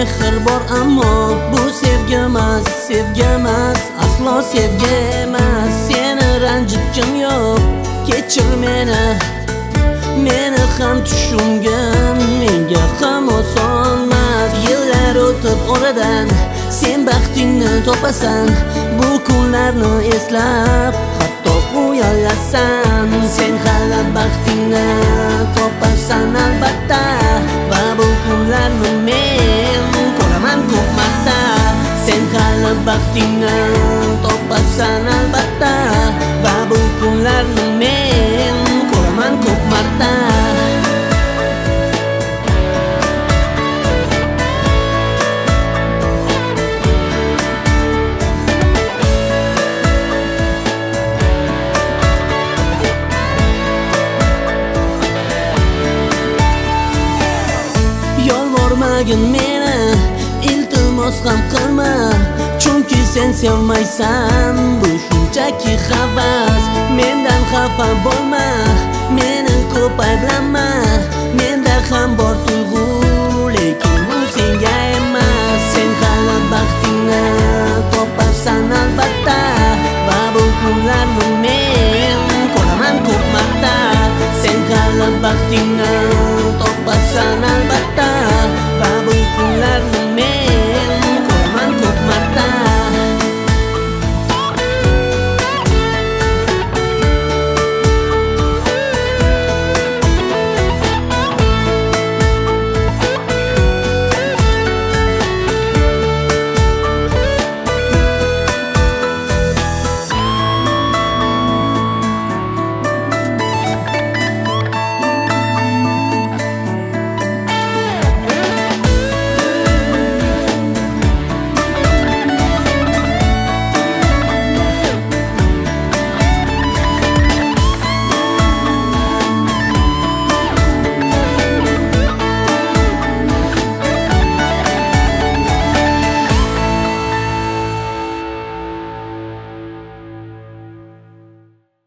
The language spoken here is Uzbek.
mehr bor ammo bu sevgi emas, sevgi emas, aslo sevgi emas. Seni ranjitgim yo'q, kechir meni ham tushungim menga ham osonmas. Yillar o'tib oradan sen baxtingni topasan, bu kunlarni eslab hatto uyalasan. Sen hali baxtingni topasan albatta, va bu kunlarni men ko'raman ko'p marta. Sen hali baxtingni topasan albatta, va bu kunlarni men ko'raman ko'p marta. Yolvormagin meni, iltimos ham qilma, chunki sen sevmaysan. Bu shunchaki havas, mendan xafa bo'lma, meni ko'p ayblanma. Menda ham bor tuyg'u, lekin bu senga emas. Sen hali baxtingni topasan albatta, va bu kunlarni men ko'raman ko'p marta. Sen hali baxtingni